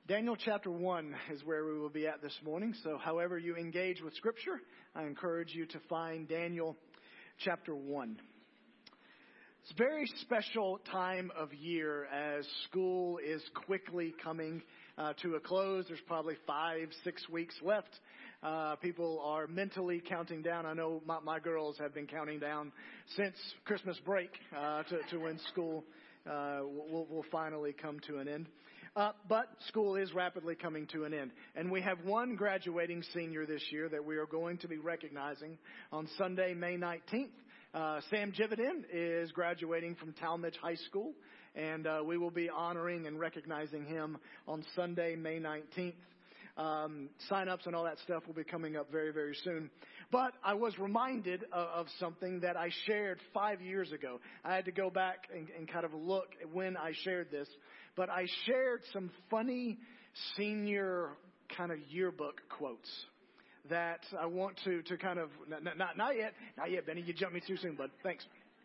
Daniel chapter 1 is where we will be at this morning. So however you engage with Scripture, I encourage you to find Daniel chapter 1. It's a very special time of year as school is quickly coming to a close. There's probably 5-6 weeks left. People are mentally counting down. I know my girls have been counting down since Christmas break to when school will finally come to an end. But school is rapidly coming to an end. And we have one graduating senior this year that we are going to be recognizing on Sunday, May 19th. Sam Jividan is graduating from Talmadge High School. And we will be honoring and recognizing him on Sunday, May 19th. Sign-ups and all that stuff will be coming up very, very soon. But I was reminded of something that I shared 5 years ago. I had to go back and kind of look at when I shared this. But I shared some funny senior kind of yearbook quotes that I want to kind of, not yet, Benny, you jumped me too soon, bud. Thanks.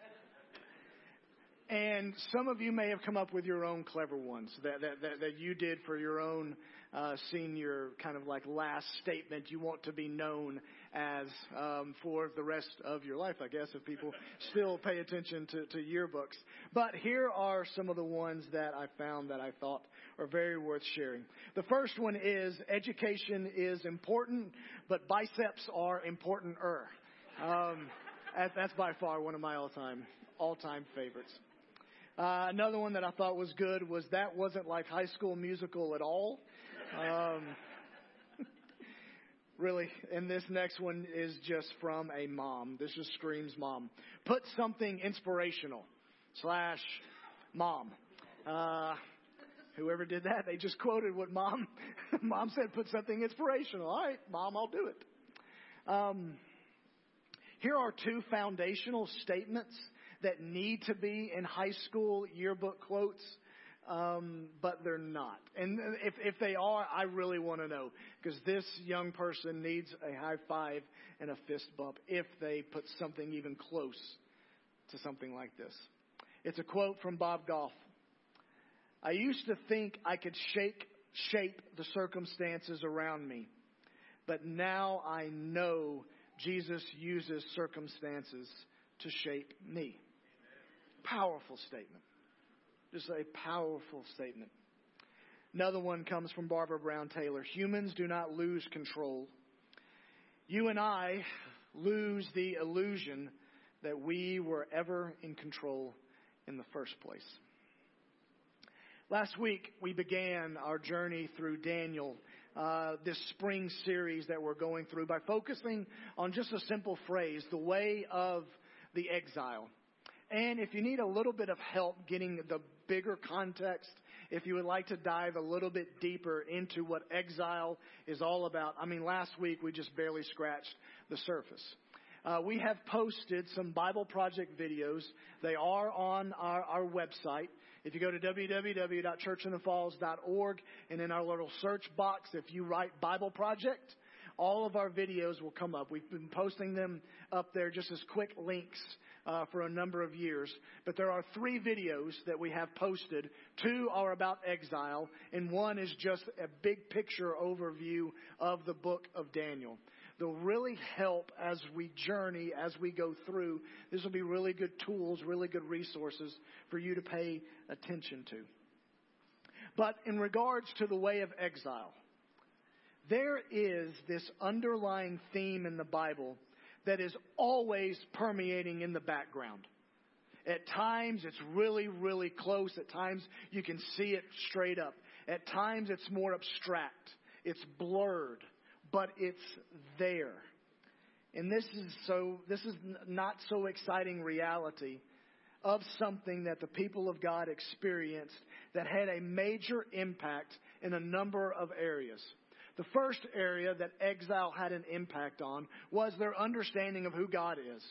And some of you may have come up with your own clever ones that you did for your own senior kind of like last statement you want to be known as for the rest of your life, I guess, if people still pay attention to yearbooks. But here are some of the ones that I found that I thought are very worth sharing. The first one is, education is important, but biceps are important-er. That's by far one of my all-time favorites. Another one that I thought was good was, that wasn't like High School Musical at all. Really. And this next one is just from a mom. This just screams mom. Put something inspirational / mom. Whoever did that, they just quoted what mom said, put something inspirational. All right, mom, I'll do it. Here are 2 foundational statements that need to be in high school yearbook quotes, but they're not. And if they are, I really want to know, because this young person needs a high five and a fist bump if they put something even close to something like this. It's a quote from Bob Goff. I used to think I could shape the circumstances around me, but now I know Jesus uses circumstances to shape me. Powerful statement. Just a powerful statement. Another one comes from Barbara Brown Taylor. Humans do not lose control. You and I lose the illusion that we were ever in control in the first place. Last week, we began our journey through Daniel, this spring series that we're going through, by focusing on just a simple phrase, the way of the exile. And if you need a little bit of help getting the bigger context, if you would like to dive a little bit deeper into what exile is all about, last week we just barely scratched the surface. We have posted some Bible Project videos. They are on our website. If you go to www.churchinthefalls.org, and in our little search box, if you write Bible Project, all of our videos will come up. We've been posting them up there just as quick links for a number of years. But there are 3 videos that we have posted. 2 are about exile, and 1 is just a big picture overview of the book of Daniel. They'll really help as we journey, as we go through. This will be really good tools, really good resources for you to pay attention to. But in regards to the way of exile, there is this underlying theme in the Bible that is always permeating in the background. At times, it's really, really close. At times, you can see it straight up. At times, it's more abstract. It's blurred, but it's there. And this is not so exciting reality of something that the people of God experienced that had a major impact in a number of areas. The first area that exile had an impact on was their understanding of who God is.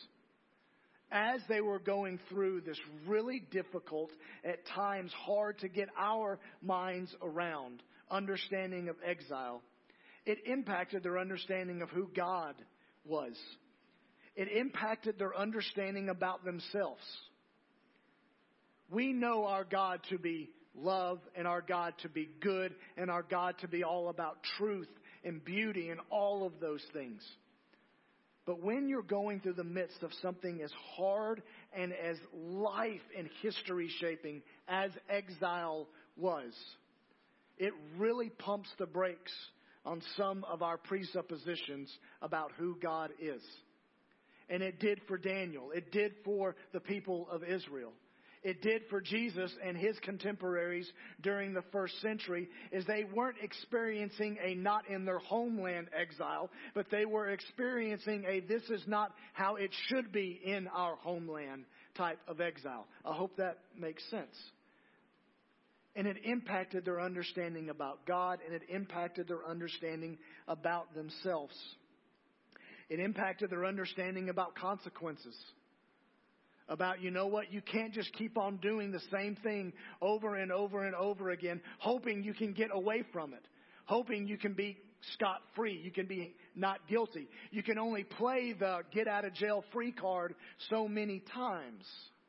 As they were going through this really difficult, at times hard to get our minds around understanding of exile, it impacted their understanding of who God was. It impacted their understanding about themselves. We know our God to be love and our God to be good and our God to be all about truth and beauty and all of those things. But when you're going through the midst of something as hard and as life and history shaping as exile was, it really pumps the brakes on some of our presuppositions about who God is. And it did for Daniel. It did for the people of Israel. It did for Jesus and his contemporaries during the first century, is they weren't experiencing a not in their homeland exile, but they were experiencing a this is not how it should be in our homeland type of exile. I hope that makes sense. And it impacted their understanding about God, and it impacted their understanding about themselves. It impacted their understanding about consequences. About, you know what, you can't just keep on doing the same thing over and over and over again, hoping you can get away from it, hoping you can be scot-free, you can be not guilty. You can only play the get-out-of-jail-free card so many times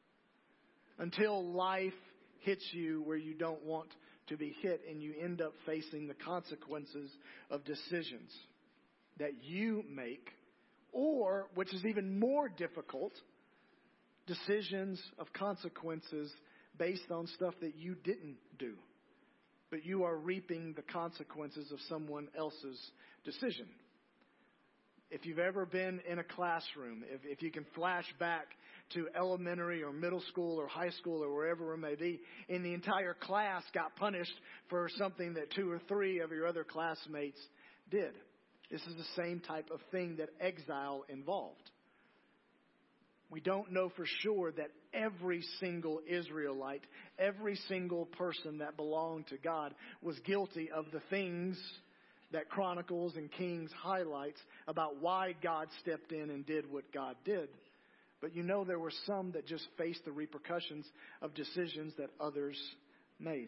until life hits you where you don't want to be hit, and you end up facing the consequences of decisions that you make, or, which is even more difficult, decisions of consequences based on stuff that you didn't do. But you are reaping the consequences of someone else's decision. If you've ever been in a classroom, if you can flash back to elementary or middle school or high school or wherever it may be, and the entire class got punished for something that 2 or 3 of your other classmates did. This is the same type of thing that exile involved. We don't know for sure that every single Israelite, every single person that belonged to God was guilty of the things that Chronicles and Kings highlights about why God stepped in and did what God did. But you know there were some that just faced the repercussions of decisions that others made.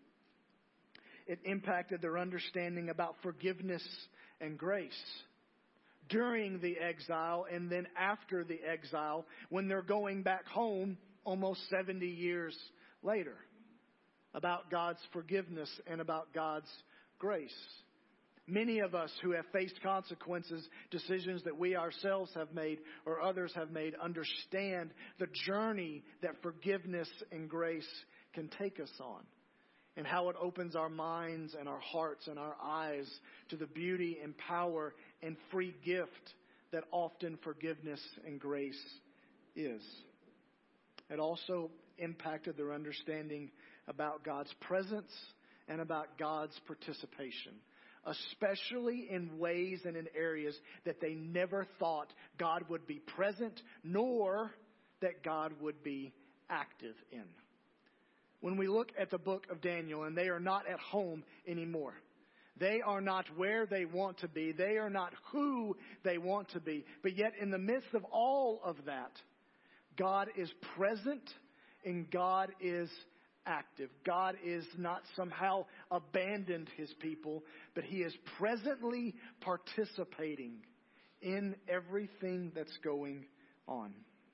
It impacted their understanding about forgiveness and grace during the exile and then after the exile when they're going back home almost 70 years later, about God's forgiveness and about God's grace. Many of us who have faced consequences, decisions that we ourselves have made or others have made, understand the journey that forgiveness and grace can take us on, and how it opens our minds and our hearts and our eyes to the beauty and power and free gift that often forgiveness and grace is. It also impacted their understanding about God's presence and about God's participation, especially in ways and in areas that they never thought God would be present, nor that God would be active in. When we look at the book of Daniel, and they are not at home anymore. They are not where they want to be. They are not who they want to be. But yet in the midst of all of that, God is present and God is active. God is not somehow abandoned his people, but he is presently participating in everything that's going on.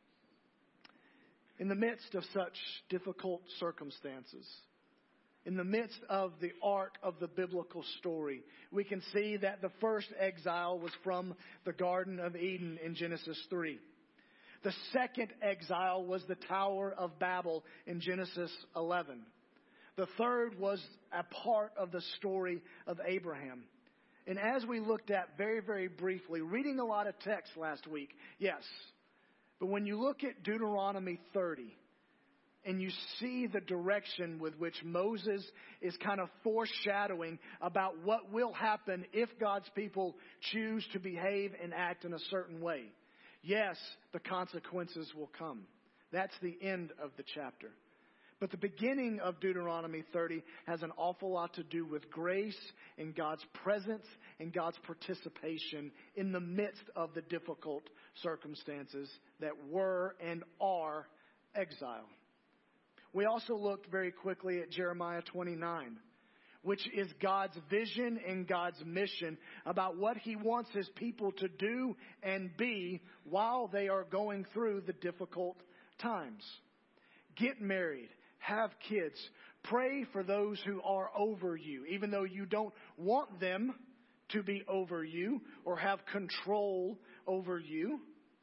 In the midst of such difficult circumstances, in the midst of the arc of the biblical story, we can see that the first exile was from the Garden of Eden in Genesis 3. The second exile was the Tower of Babel in Genesis 11. The third was a part of the story of Abraham. And as we looked at very, very briefly, reading a lot of text last week, yes. But when you look at Deuteronomy 30, and you see the direction with which Moses is kind of foreshadowing about what will happen if God's people choose to behave and act in a certain way. Yes, the consequences will come. That's the end of the chapter. But the beginning of Deuteronomy 30 has an awful lot to do with grace and God's presence and God's participation in the midst of the difficult circumstances that were and are exile. We also looked very quickly at Jeremiah 29, which is God's vision and God's mission about what he wants his people to do and be while they are going through the difficult times. Get married, have kids, Pray for those who are over you, even though you don't want them to be over you or have control over you.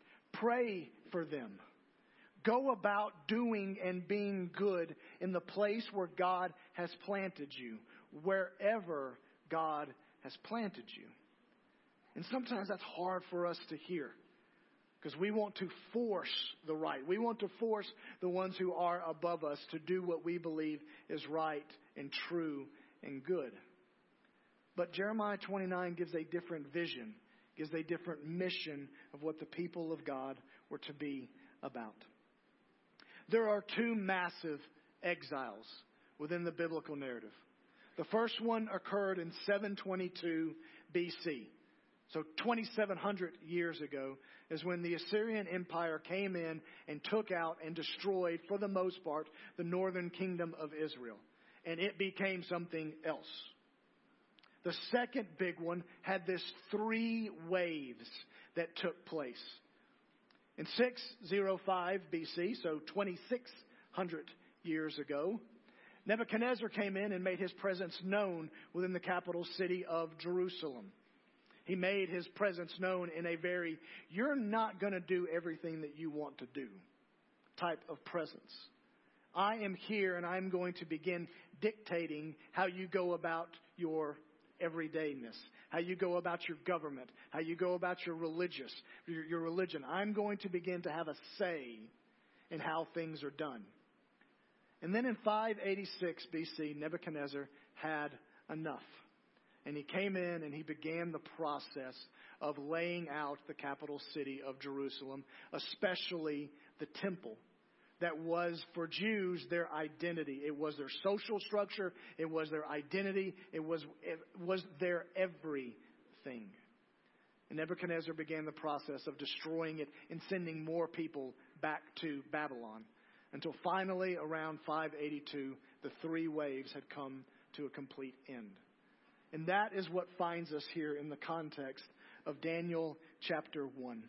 Pray for them. Go about doing and being good in the place where God has planted you, wherever God has planted you. And sometimes that's hard for us to hear because we want to force the right. We want to force the ones who are above us to do what we believe is right and true and good. But Jeremiah 29 gives a different vision, gives a different mission of what the people of God were to be about. There are two massive exiles within the biblical narrative. The first one occurred in 722 BC. So 2,700 years ago is when the Assyrian Empire came in and took out and destroyed, for the most part, the northern kingdom of Israel. And it became something else. The second big one had this 3 waves that took place. In 605 BC, so 2,600 years ago, Nebuchadnezzar came in and made his presence known within the capital city of Jerusalem. He made his presence known in a very, you're not going to do everything that you want to do type of presence. I am here and I'm going to begin dictating how you go about your everydayness, how you go about your government, how you go about your religion. I'm going to begin to have a say in how things are done. And then in 586 BC, Nebuchadnezzar had enough. And he came in and he began the process of laying out the capital city of Jerusalem, especially the temple. That was, for Jews, their identity. It was their social structure. It was their identity. It was their everything. And Nebuchadnezzar began the process of destroying it and sending more people back to Babylon. Until finally, around 582, the 3 waves had come to a complete end. And that is what finds us here in the context of Daniel chapter 1.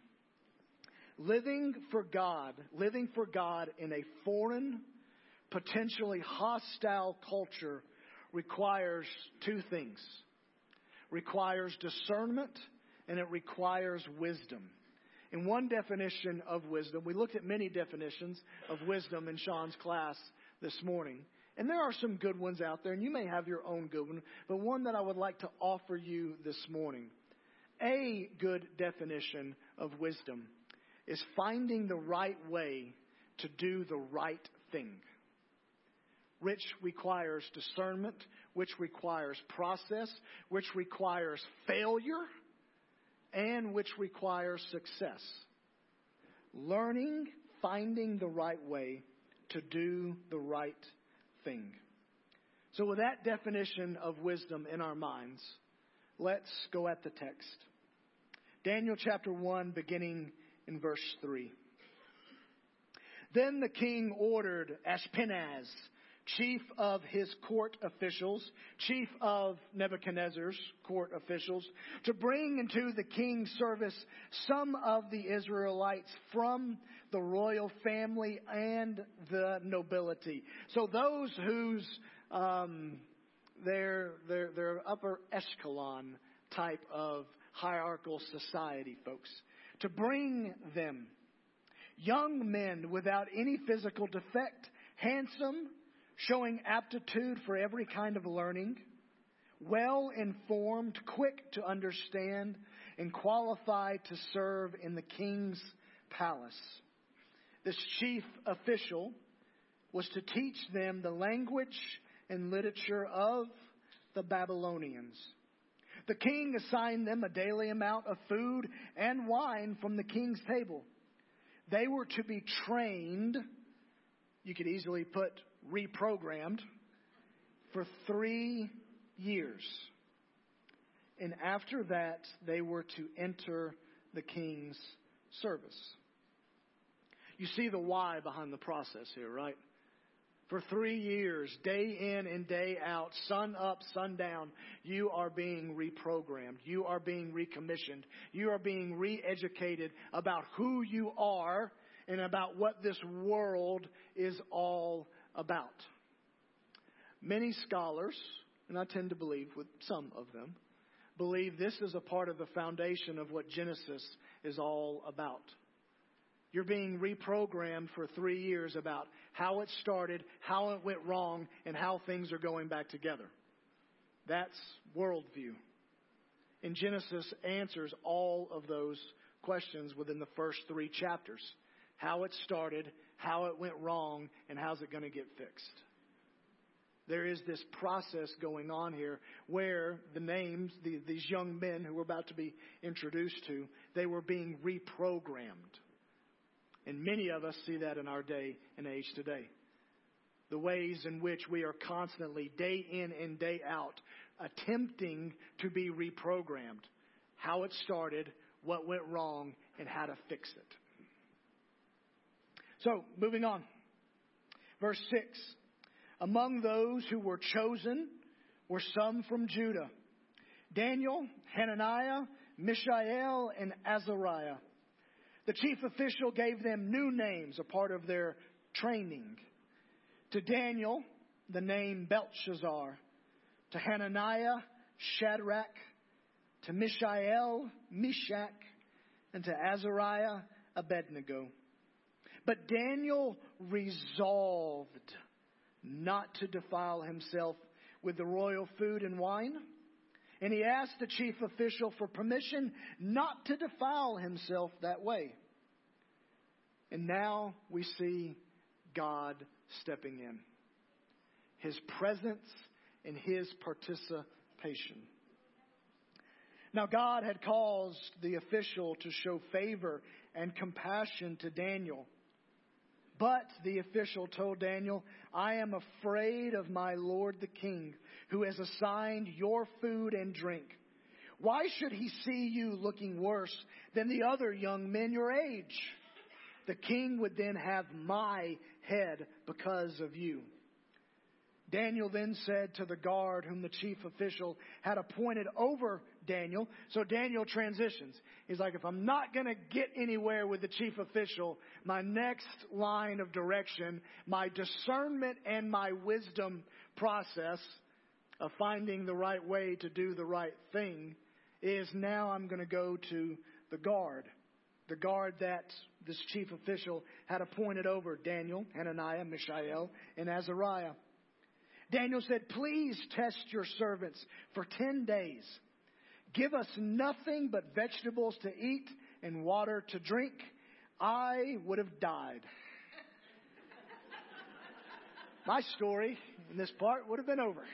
Living for God in a foreign, potentially hostile culture requires 2 things. Requires discernment and it requires wisdom. In one definition of wisdom, we looked at many definitions of wisdom in Sean's class this morning. And there are some good ones out there, and you may have your own good one, but one that I would like to offer you this morning. A good definition of wisdom is finding the right way to do the right thing, which requires discernment, which requires process, which requires failure, and which requires success. Learning, finding the right way to do the right thing. So with that definition of wisdom in our minds, let's go at the text. Daniel chapter 1, beginning in verse 3. Then the king ordered Ashpenaz, chief of his court officials, chief of Nebuchadnezzar's court officials, to bring into the king's service some of the Israelites from the royal family and the nobility. So those whose their upper echelon type of hierarchical society folks, to bring them young men without any physical defect, handsome, showing aptitude for every kind of learning, well informed, quick to understand, and qualified to serve in the king's palace. This chief official was to teach them the language and literature of the Babylonians. The king assigned them a daily amount of food and wine from the king's table. They were to be trained, you could easily put reprogrammed, for 3 years. And after that, they were to enter the king's service. You see the why behind the process here, right? For 3 years, day in and day out, sun up, sun down, you are being reprogrammed. You are being recommissioned. You are being re-educated about who you are and about what this world is all about. Many scholars, and I tend to believe with some of them, believe this is a part of the foundation of what Genesis is all about. You're being reprogrammed for 3 years about how it started, how it went wrong, and how things are going back together. That's worldview. And Genesis answers all of those questions within the first 3 chapters. How it started, how it went wrong, and how's it going to get fixed. There is this process going on here where the names, these young men who we're about to be introduced to, they were being reprogrammed. And many of us see that in our day and age today. The ways in which we are constantly, day in and day out, attempting to be reprogrammed. How it started, what went wrong, and how to fix it. So, moving on. Verse 6. Among those who were chosen were some from Judah. Daniel, Hananiah, Mishael, and Azariah. The chief official gave them new names, a part of their training. To Daniel, the name Belshazzar. To Hananiah, Shadrach. To Mishael, Meshach. And to Azariah, Abednego. But Daniel resolved not to defile himself with the royal food and wine. And he asked the chief official for permission not to defile himself that way. And now we see God stepping in. His presence and His participation. Now God had caused the official to show favor and compassion to Daniel. But the official told Daniel, I am afraid of my lord the king, who has assigned your food and drink. Why should he see you looking worse than the other young men your age? The king would then have my head because of you. Daniel then said to the guard whom the chief official had appointed over Daniel. So Daniel transitions. He's like, if I'm not going to get anywhere with the chief official, my next line of direction, my discernment and my wisdom process of finding the right way to do the right thing is now I'm going to go to the guard. The guard that this chief official had appointed over Daniel, Hananiah, Mishael, and Azariah. Daniel said, please test your servants for 10 days. Give us nothing but vegetables to eat and water to drink. I would have died. My story in this part would have been over.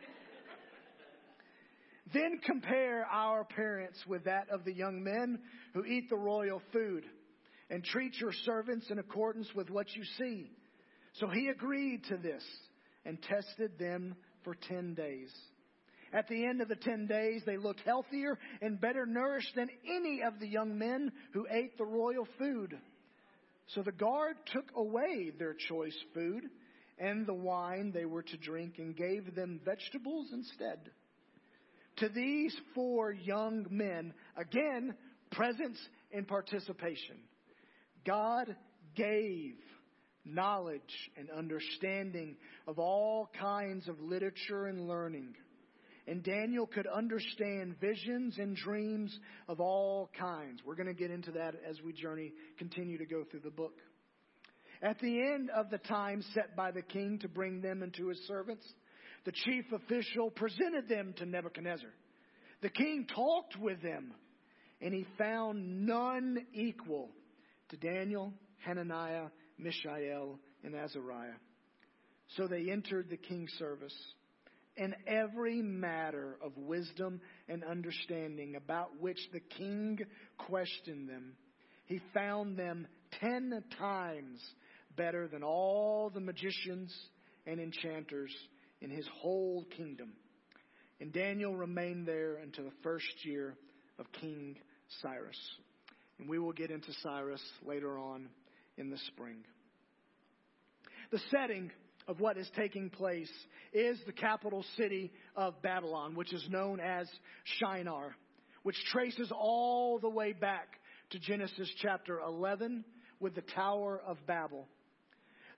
Then compare our appearance with that of the young men who eat the royal food, and treat your servants in accordance with what you see. So he agreed to this and tested them for 10 days. At the end of the 10 days, they looked healthier and better nourished than any of the young men who ate the royal food. So the guard took away their choice food and the wine they were to drink and gave them vegetables instead. To these 4 young men, again, presence and participation, God gave knowledge and understanding of all kinds of literature and learning. And Daniel could understand visions and dreams of all kinds. We're going to get into that as we continue to go through the book. At the end of the time set by the king to bring them into his servants, the chief official presented them to Nebuchadnezzar. The king talked with them, and he found none equal to Daniel, Hananiah, Mishael, and Azariah. So they entered the king's service. In every matter of wisdom and understanding about which the king questioned them, he found them 10 times better than all the magicians and enchanters in his whole kingdom. And Daniel remained there until the first year of King Cyrus. And we will get into Cyrus later on in the spring. The setting of what is taking place is the capital city of Babylon, which is known as Shinar, which traces all the way back to Genesis chapter 11 with the Tower of Babel.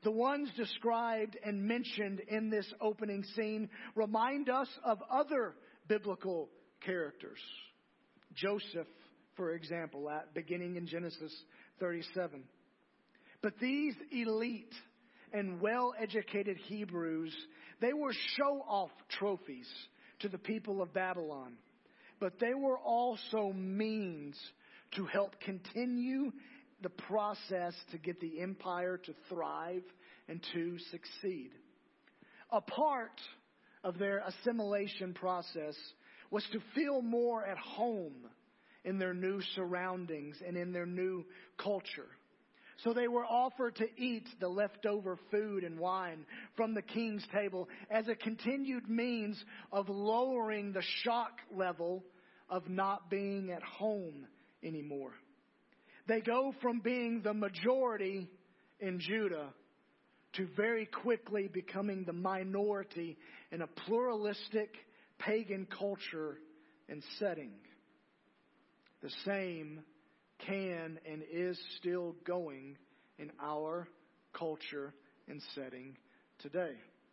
The ones described and mentioned in this opening scene remind us of other biblical characters. Joseph, for example, beginning in Genesis 37. But these elite and well-educated Hebrews, they were show-off trophies to the people of Babylon. But they were also means to help continue the process to get the empire to thrive and to succeed. A part of their assimilation process was to feel more at home in their new surroundings and in their new culture. So they were offered to eat the leftover food and wine from the king's table as a continued means of lowering the shock level of not being at home anymore. They go from being the majority in Judah to very quickly becoming the minority in a pluralistic pagan culture and setting. The same can and is still going in our culture and setting today.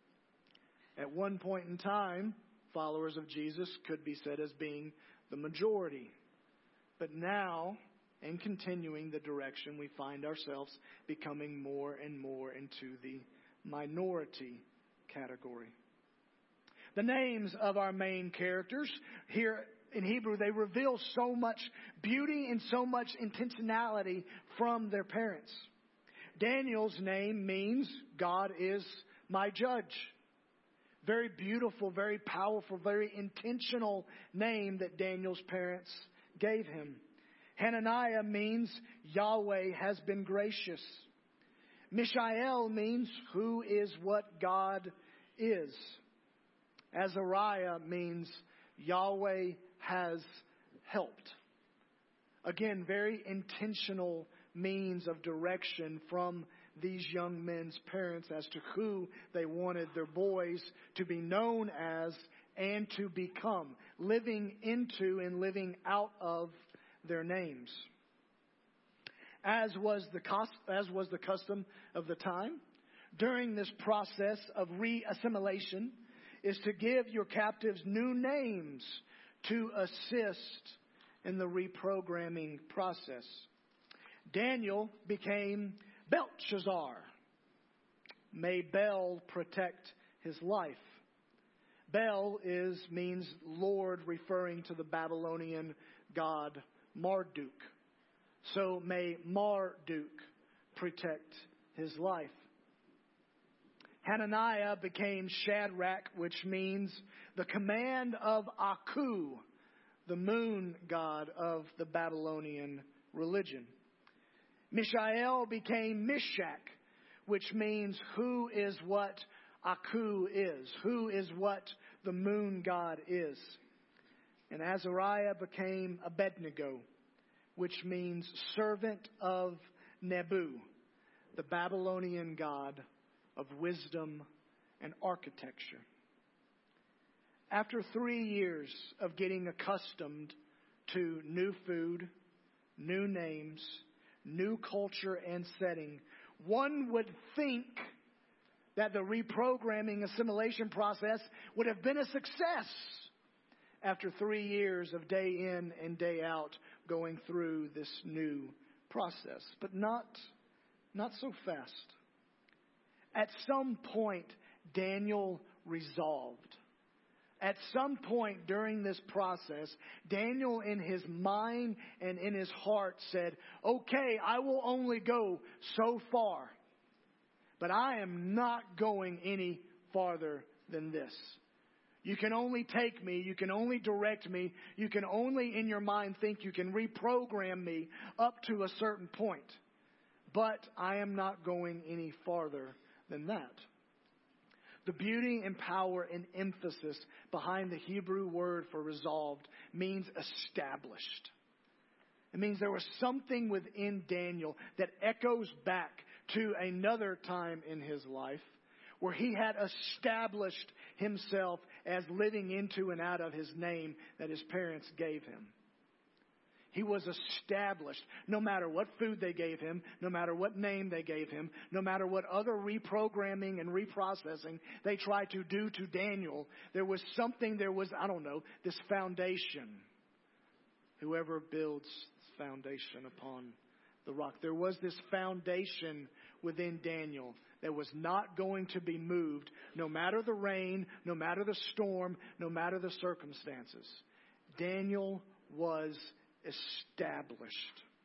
At one point in time, followers of Jesus could be said as being the majority. But now, in continuing the direction, we find ourselves becoming more and more into the minority category. The names of our main characters here in Hebrew, they reveal so much beauty and so much intentionality from their parents. Daniel's name means God is my judge. Very beautiful, very powerful, very intentional name that Daniel's parents gave him. Hananiah means Yahweh has been gracious. Mishael means who is what God is. Azariah means Yahweh has helped. Again, very intentional means of direction from these young men's parents as to who they wanted their boys to be known as and to become, living into and living out of their names. As was the custom of the time, during this process of re-assimilation is to give your captives new names to assist in the reprogramming process. Daniel became Belshazzar. May Bel protect his life. Bel means Lord, referring to the Babylonian god Marduk. So may Marduk protect his life. Hananiah became Shadrach, which means the command of Aku, the moon god of the Babylonian religion. Mishael became Meshach, which means who is what Aku is, who is what the moon god is. And Azariah became Abednego, which means servant of Nebu, the Babylonian god of wisdom and architecture. After 3 years of getting accustomed to new food, new names, new culture and setting, one would think that the reprogramming assimilation process would have been a success after 3 years of day in and day out going through this new process. But not so fast. At some point, Daniel resolved. At some point during this process, Daniel in his mind and in his heart said, okay, I will only go so far, but I am not going any farther than this. You can only take me, you can only direct me, you can only in your mind think you can reprogram me up to a certain point. But I am not going any farther than that. The beauty and power and emphasis behind the Hebrew word for resolved means established. It means there was something within Daniel that echoes back to another time in his life where he had established himself as living into and out of his name that his parents gave him. He was established. No matter what food they gave him, no matter what name they gave him, no matter what other reprogramming and reprocessing they tried to do to Daniel, there was, this foundation. Whoever builds this foundation upon the rock. There was this foundation within Daniel that was not going to be moved, no matter the rain, no matter the storm, no matter the circumstances. Daniel was established.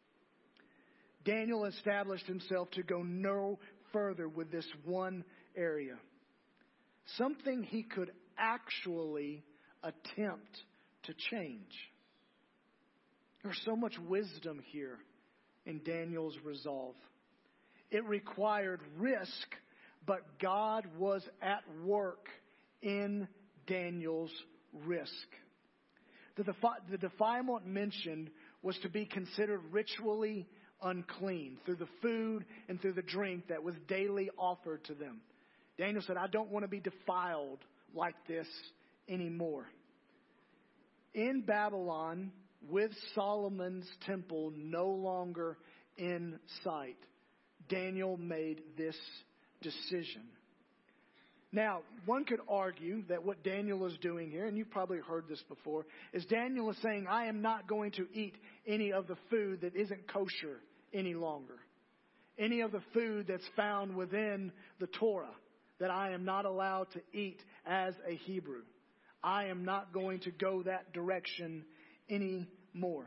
Daniel established himself to go no further with this one area. Something he could actually attempt to change. There's so much wisdom here in Daniel's resolve. It required risk, but God was at work in Daniel's risk. The defilement mentioned was to be considered ritually unclean through the food and through the drink that was daily offered to them. Daniel said, I don't want to be defiled like this anymore. In Babylon, with Solomon's temple no longer in sight, Daniel made this decision. Now, one could argue that what Daniel is doing here, and you've probably heard this before, is Daniel is saying, I am not going to eat any of the food that isn't kosher any longer. Any of the food that's found within the Torah that I am not allowed to eat as a Hebrew. I am not going to go that direction anymore.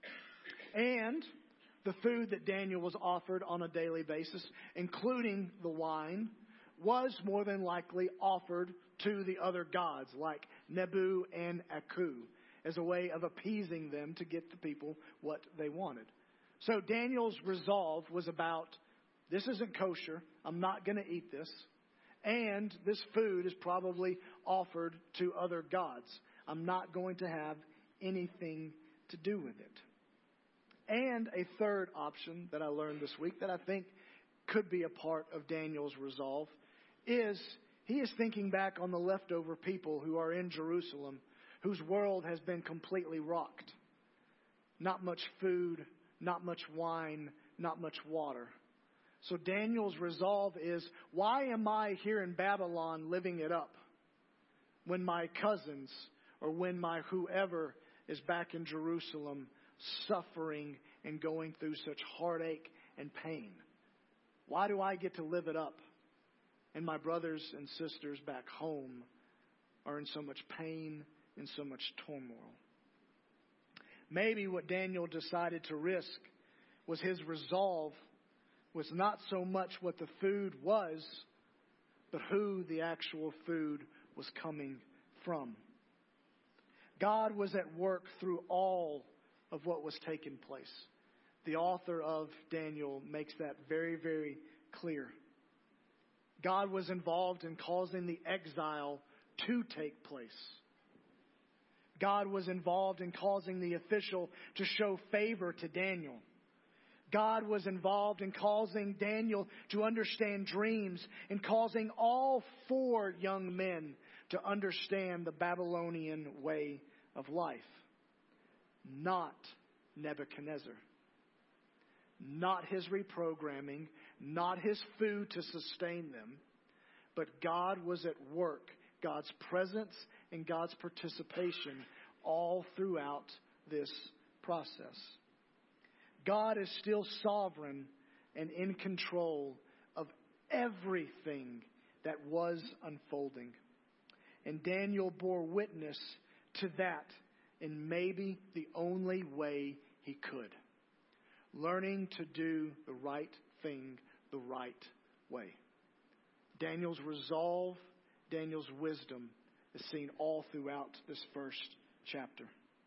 And the food that Daniel was offered on a daily basis, including the wine, was more than likely offered to the other gods like Nebu and Aku as a way of appeasing them to get the people what they wanted. So Daniel's resolve was about, this isn't kosher, I'm not going to eat this, and this food is probably offered to other gods. I'm not going to have anything to do with it. And a third option that I learned this week that I think could be a part of Daniel's resolve is he is thinking back on the leftover people who are in Jerusalem, whose world has been completely rocked. Not much food, not much wine, not much water. So Daniel's resolve is, why am I here in Babylon living it up when my cousins or when my whoever is back in Jerusalem suffering and going through such heartache and pain? Why do I get to live it up? And my brothers and sisters back home are in so much pain and so much turmoil. Maybe what Daniel decided to risk was his resolve was not so much what the food was, but who the actual food was coming from. God was at work through all of what was taking place. The author of Daniel makes that very, very clear. God was involved in causing the exile to take place. God was involved in causing the official to show favor to Daniel. God was involved in causing Daniel to understand dreams and causing all 4 young men to understand the Babylonian way of life. Not Nebuchadnezzar. Not his reprogramming, not his food to sustain them, but God was at work, God's presence and God's participation all throughout this process. God is still sovereign and in control of everything that was unfolding. And Daniel bore witness to that in maybe the only way he could. Learning to do the right thing the right way. Daniel's resolve, Daniel's wisdom is seen all throughout this first chapter.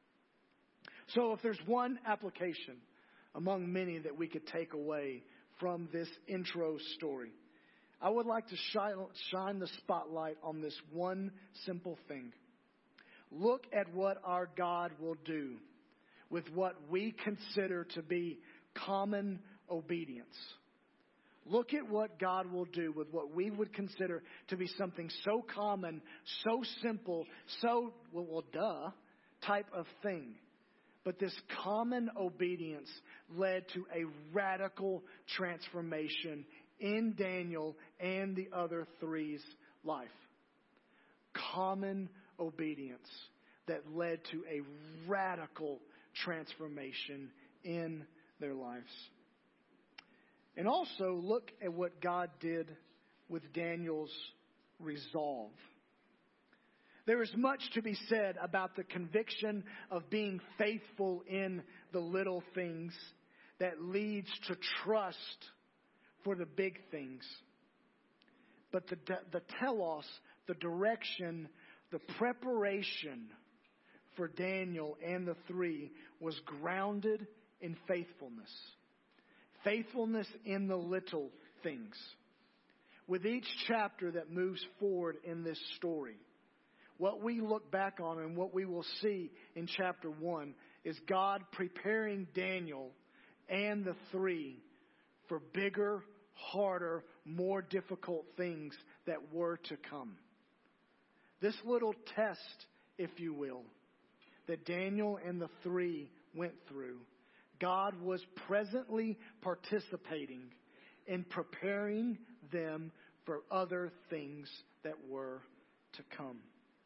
So if there's one application among many that we could take away from this intro story, I would like to shine the spotlight on this one simple thing. Look at what our God will do with what we consider to be common obedience. Look at what God will do with what we would consider to be something so common, so simple, so, well, duh, type of thing. But this common obedience led to a radical transformation in Daniel and the other three's life. Common obedience that led to a radical transformation in their lives. And also look at what God did with Daniel's resolve. There is much to be said about the conviction of being faithful in the little things that leads to trust for the big things. But the telos, the direction, the preparation for Daniel and the three was grounded in faithfulness. Faithfulness in the little things. With each chapter that moves forward in this story, what we look back on and what we will see in chapter 1 is God preparing Daniel and the three for bigger, harder, more difficult things that were to come. This little test, if you will, that Daniel and the three went through, God was presently participating in preparing them for other things that were to come.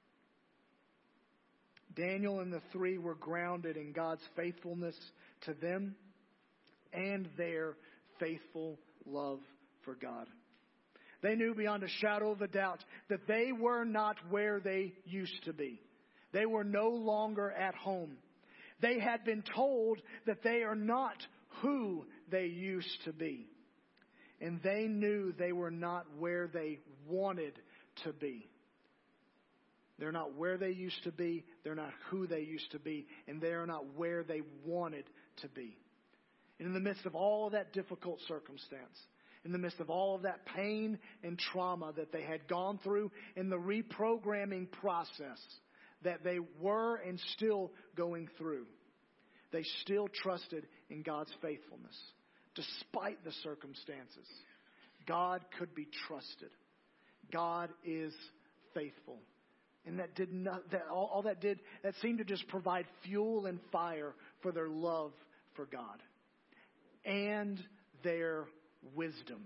Daniel and the three were grounded in God's faithfulness to them and their faithful love for God. They knew beyond a shadow of a doubt that they were not where they used to be. They were no longer at home. They had been told that they are not who they used to be. And they knew they were not where they wanted to be. They're not where they used to be. They're not who they used to be. And they are not where they wanted to be. And in the midst of all of that difficult circumstance, in the midst of all of that pain and trauma that they had gone through in the reprogramming process that they were and still going through, they still trusted in God's faithfulness. Despite the circumstances, God could be trusted. God is faithful. And that seemed to just provide fuel and fire for their love for God and their wisdom.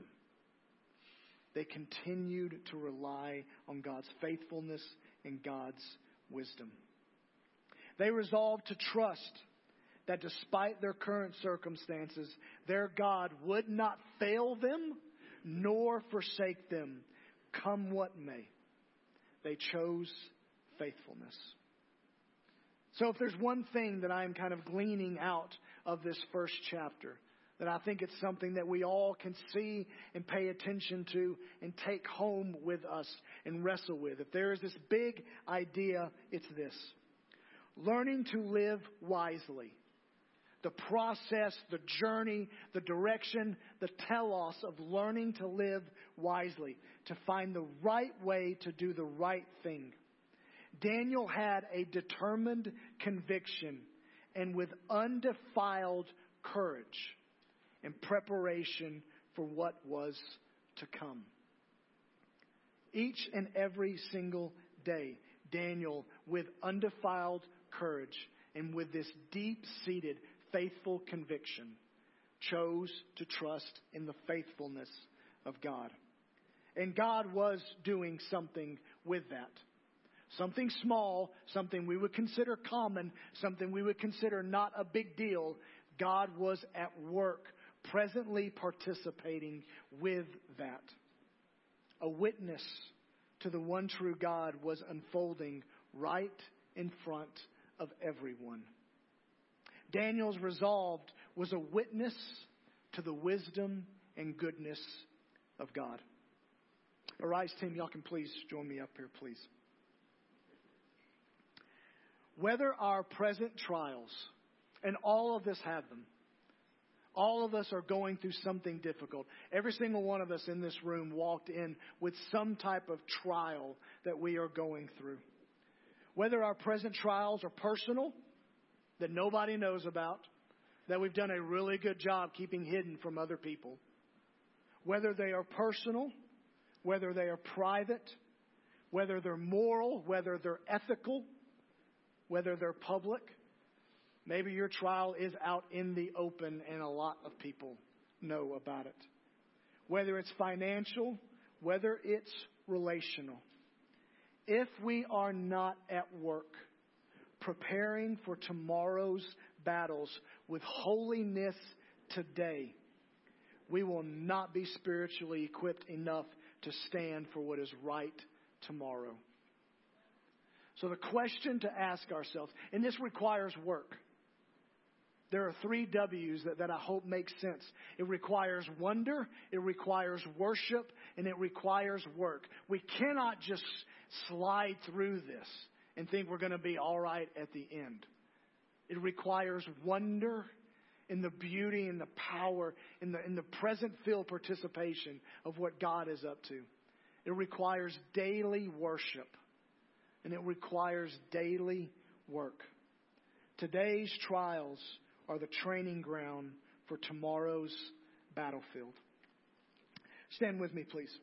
They continued to rely on God's faithfulness and God's wisdom. They resolved to trust that despite their current circumstances, their God would not fail them nor forsake them, come what may. They chose faithfulness. So if there's one thing that I'm kind of gleaning out of this first chapter, that I think it's something that we all can see and pay attention to and take home with us and wrestle with. If there is this big idea, it's this. Learning to live wisely. The process, the journey, the direction, the telos of learning to live wisely, to find the right way to do the right thing. Daniel had a determined conviction and with undefiled courage and preparation for what was to come. Each and every single day, Daniel, with undefiled courage and with this deep-seated faithful conviction, chose to trust in the faithfulness of God. And God was doing something with that. Something small, something we would consider common, something we would consider not a big deal. God was at work, presently participating with that. A witness to the one true God was unfolding right in front of everyone. Daniel's resolve was a witness to the wisdom and goodness of God. Arise, team, y'all can please join me up here, please. Whether our present trials, and all of us have them, all of us are going through something difficult. Every single one of us in this room walked in with some type of trial that we are going through. Whether our present trials are personal, that nobody knows about, that we've done a really good job keeping hidden from other people. Whether they are personal, whether they are private, whether they're moral, whether they're ethical, whether they're public. Maybe your trial is out in the open and a lot of people know about it. Whether it's financial, whether it's relational. If we are not at work preparing for tomorrow's battles with holiness today, we will not be spiritually equipped enough to stand for what is right tomorrow. So the question to ask ourselves, and this requires work. There are 3 W's that I hope make sense. It requires wonder, it requires worship, and it requires work. We cannot just slide through this and think we're going to be all right at the end. It requires wonder in the beauty and the power, in the present field participation of what God is up to. It requires daily worship. And it requires daily work. Today's trials are the training ground for tomorrow's battlefield. Stand with me, please.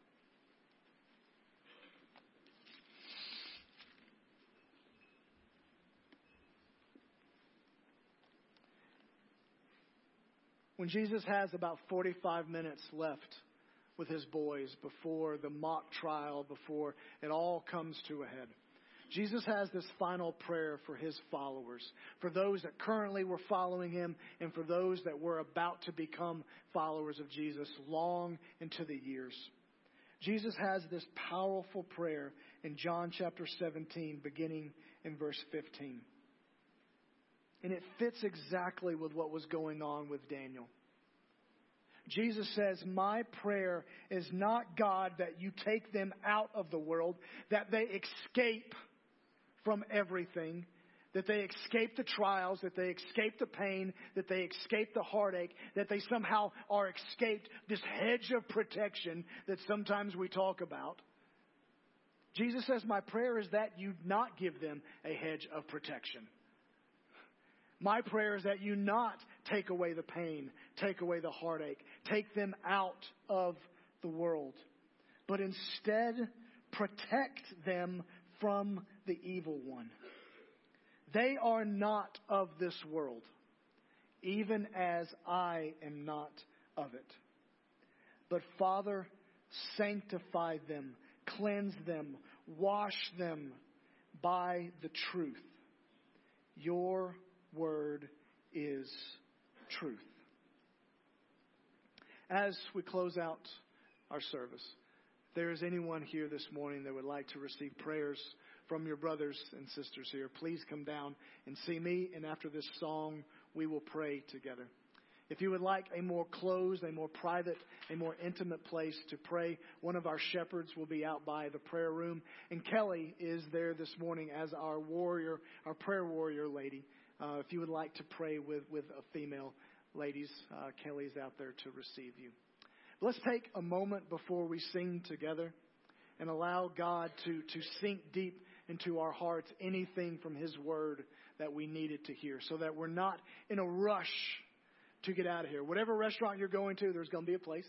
When Jesus has about 45 minutes left with his boys before the mock trial, before it all comes to a head, Jesus has this final prayer for his followers, for those that currently were following him and for those that were about to become followers of Jesus long into the years. Jesus has this powerful prayer in John chapter 17, beginning in verse 15. And it fits exactly with what was going on with Daniel. Jesus says, my prayer is not, God, that you take them out of the world, that they escape from everything, that they escape the trials, that they escape the pain, that they escape the heartache, that they somehow are escaped this hedge of protection that sometimes we talk about. Jesus says, my prayer is that you not give them a hedge of protection. My prayer is that you not take away the pain, take away the heartache, take them out of the world, but instead protect them from the evil one. They are not of this world, even as I am not of it. But Father, sanctify them, cleanse them, wash them by the truth. Your word is truth. As we close out our service, if there is anyone here this morning that would like to receive prayers from your brothers and sisters here, please come down and see me. And after this song, we will pray together. If you would like a more closed, a more private, a more intimate place to pray, one of our shepherds will be out by the prayer room. And Kelly is there this morning as our warrior, our prayer warrior lady. If you would like to pray with a female ladies, Kelly's out there to receive you. Let's take a moment before we sing together and allow God to sink deep into our hearts anything from His Word that we needed to hear, so that we're not in a rush to get out of here. Whatever restaurant you're going to, there's going to be a place.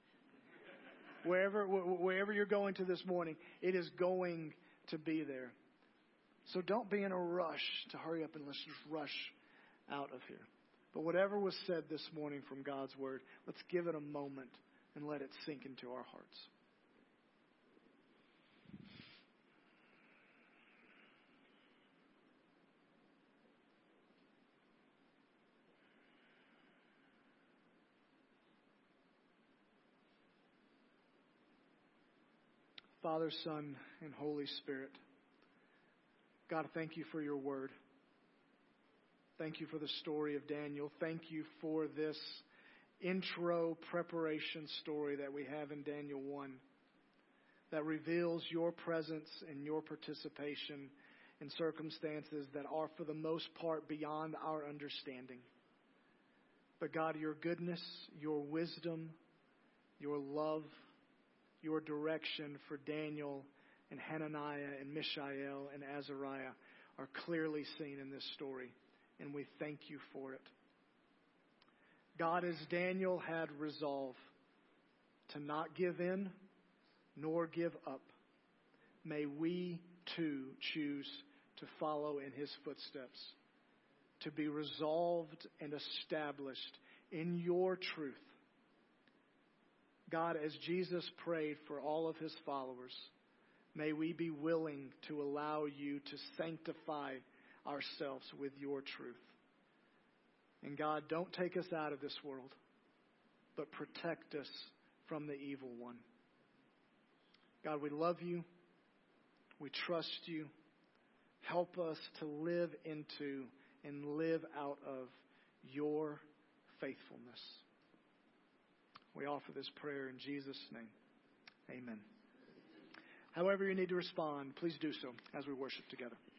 Wherever you're going to this morning, it is going to be there. So don't be in a rush to hurry up and let's just rush out of here. But whatever was said this morning from God's Word, let's give it a moment and let it sink into our hearts. Father, Son, and Holy Spirit, God, thank you for your word. Thank you for the story of Daniel. Thank you for this intro preparation story that we have in Daniel 1 that reveals your presence and your participation in circumstances that are for the most part beyond our understanding. But God, your goodness, your wisdom, your love, your direction for Daniel and Hananiah and Mishael and Azariah are clearly seen in this story, and we thank you for it. God, as Daniel had resolve to not give in nor give up, may we too choose to follow in his footsteps to be resolved and established in your truth. God, as Jesus prayed for all of his followers, may we be willing to allow you to sanctify ourselves with your truth. And God, don't take us out of this world, but protect us from the evil one. God, we love you. We trust you. Help us to live into and live out of your faithfulness. We offer this prayer in Jesus' name. Amen. However you need to respond, please do so as we worship together.